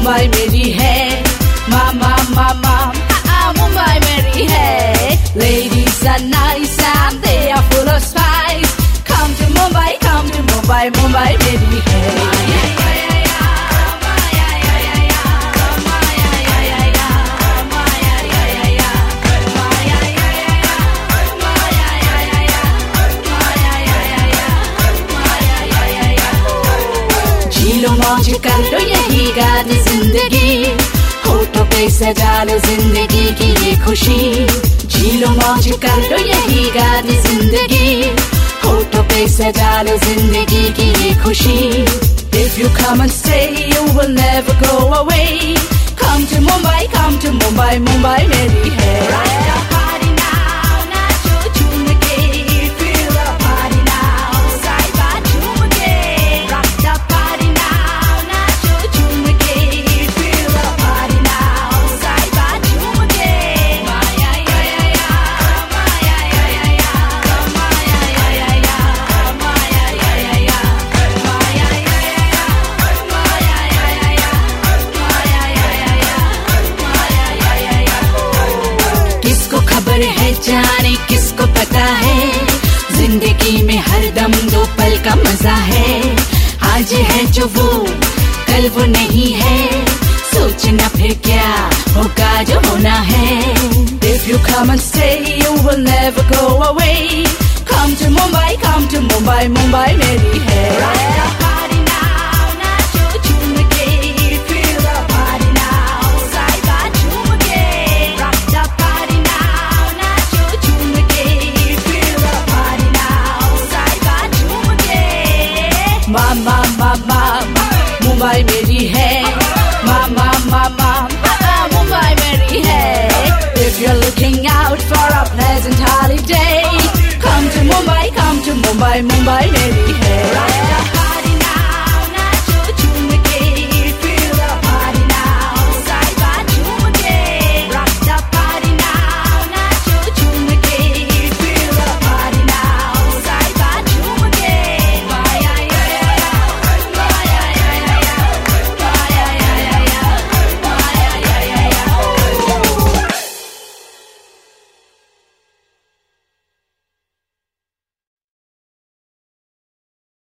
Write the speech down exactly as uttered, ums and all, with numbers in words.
मुंबई मेरी है, मामा मामा मुंबई मेरी है. Ladies are nice and they are full of spice. Come to Mumbai, come to Mumbai, Mumbai मेरी है. जीलो मौज कर लो यही गाने जिंदगी, होठों पे सजा लो जिंदगी की ये खुशी. जीलो मौज कर लो यही गाने जिंदगी, होठों पे सजा लो जिंदगी की ये खुशी. If you come and stay, you will never go away. Come to Mumbai, come to Mumbai, Mumbai मेरी है. Rock the party now, नाचो झूम के, feel the party now, साइबा झूम के. Rock the party now, नाचो झूम के, feel the party now, साइबा झूम के. माया या या या, माया या या या, माया या या या, माया या या या, माया या या या, माया या या या, माया या या या, माया या या या. किसको खबर है जाने किसको पता है, जिंदगी में हरदम दो पल का मजा है. आज है जो वो कल वो नहीं है, सोचना फिर क्या होगा जो होना है. If you come and stay, you will never go away. Come to Mumbai, come to Mumbai, Mumbai मेरी है. Rock the party now, नाचो झूम के, feel the party now, साइबा झूम के. Rock the party now, नाचो झूम के, feel the party now, साइबा झूम के. मामा मामा मुंबई मेरी है, मामा मामा मुंबई मेरी है. If you're looking out for a pleasant holiday, come to Mumbai, come to Mumbai, Mumbai मेरी है.